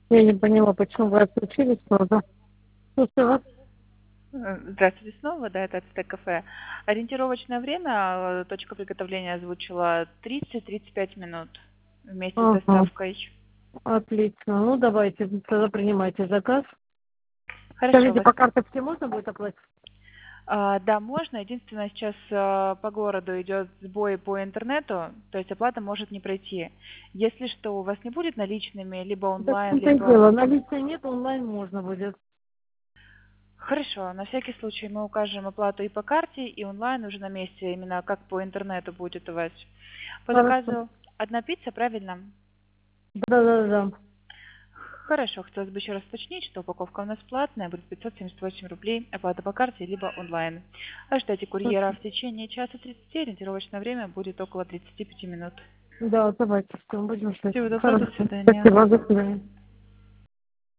Я не поняла, почему вы отключились сразу. Слушаю вас. Здравствуйте снова, да, это Ацтек кафе. Ориентировочное время, точка приготовления озвучила 30-35 минут вместе с Ага, доставкой. отлично. Ну, давайте, тогда принимайте заказ. Хорошо, Скажите, вас... по карточке можно будет оплатить? Да, можно. Единственное, сейчас по городу идет сбой по интернету, то есть оплата может не пройти. Если что, у вас не будет наличными, либо Так в онлайн, том-то и либо... дело. Наличия нет, онлайн можно будет. Хорошо, на всякий случай мы укажем оплату и по карте, и онлайн уже на месте, именно как по интернету будет у вас. По Хорошо. заказу одна пицца, правильно? Да-да-да. Хорошо, хотелось бы еще раз уточнить, что упаковка у нас платная, будет 578 рублей, оплата по карте, либо онлайн. Ожидайте курьера в течение часа 30, ориентировочное время будет около 35 минут. Да, давайте, все, будем ждать. Всего доброго, до Хорошо. свидания. Спасибо, до свидания.